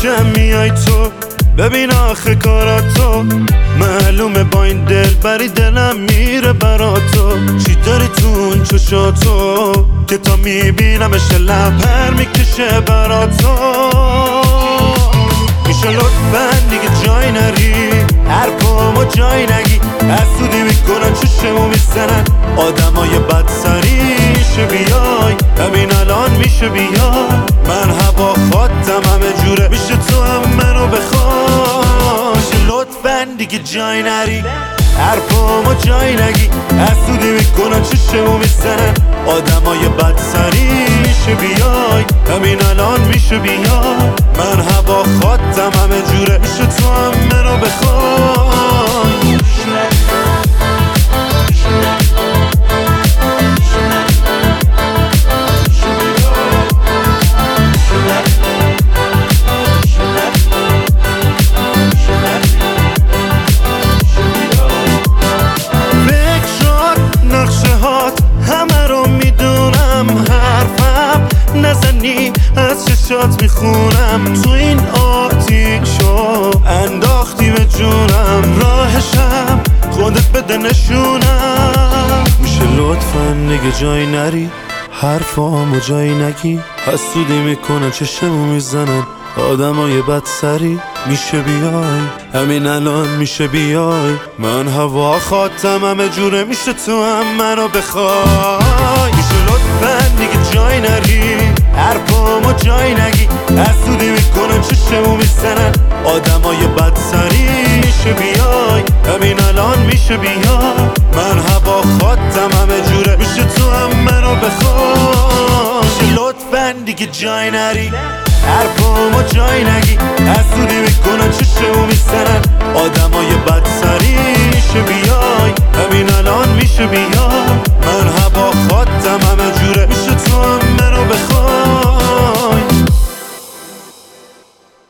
میشه میای تو ببین آخه کاراتو معلومه با این دل بری دلم میره برا تو چی داری تو اون چشاتو که تا میبینمش دلم پر میکشه برا تو میشه لطفا دیگه جای نری حرفامو جای نگی حسودی میکنن چشمو میزنن آدمای بدسری میشه بیای همین الان میشه بیای من هوا خواستم همه جوره میشه تو هم منو بخوای میشه لطفا دیگه جای نری حرفامو جای نگی حسودی میکنن چشمو میزنن آدمای بدسری میشه بیای همین الان میشه بیای من هوا خواستم همه جوره میشه تو هم منو بخوای نزنی از چشات میخونم تو این آتیشو انداختی به جونم راهشم خودت بده نشونم میشه لطفا دیگه جای نری حرفامو جای نگی حسودی میکنن چشمو میزنن آدمای بدسری میشه بیای همین الان میشه بیای من هوا خواستم همه جوره میشه تو هم منو بخوای میشه لطفا دیگه جای نری حرفامو جای نگی حسودی میکنن چشمو میزنن آدمای بدسری میشه بیای همین الان میشه بیای من هوا خواستم همه جوره میشه تو هم منو بخوای میشه لطفا دیگه جای نری حرفامو جای نگی حسودی میکنن چشمو میزنن آدمای بد